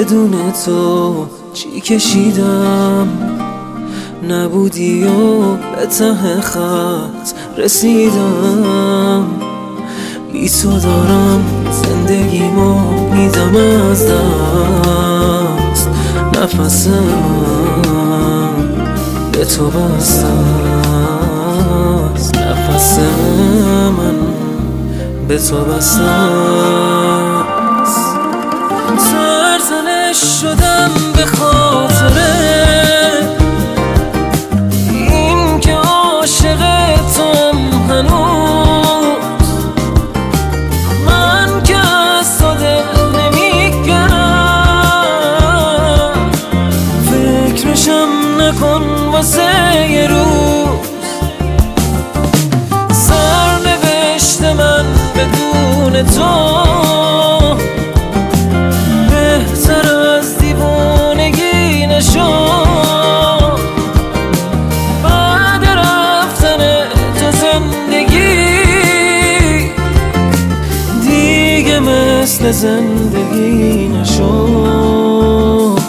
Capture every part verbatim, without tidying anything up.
بدون تو چی کشیدم، نبودی و به ته خط رسیدم. بی تو دارم زندگیمو میدم از دست، نفسم به تو بسته است، نفس من به تو بسته است. سرزنش شدم به خاطر این که عاشق توام هنوز، من که از تو دل نمیگرم، فکرشم نکن واسه یه روز. سرنوشت من بدون تو بهتر از دیوانگی نشد. بعد رفتن تو زندگی دیگه مثل زندگی نشد.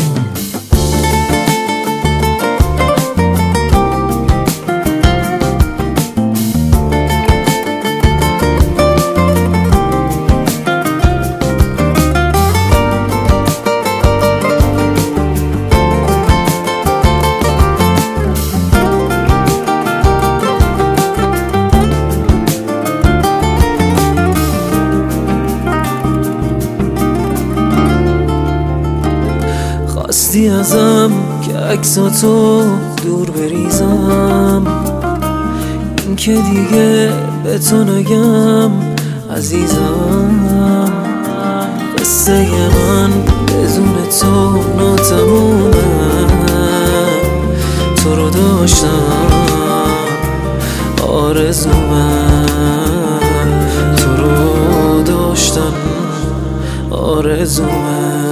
خواستی ازم که عکساتو دور بریزم، این که دیگه به تو نگم عزیزم. قصه من بدون تو ناتمومه، تو رو داشتم آرزومه، تو رو داشتم آرزومه.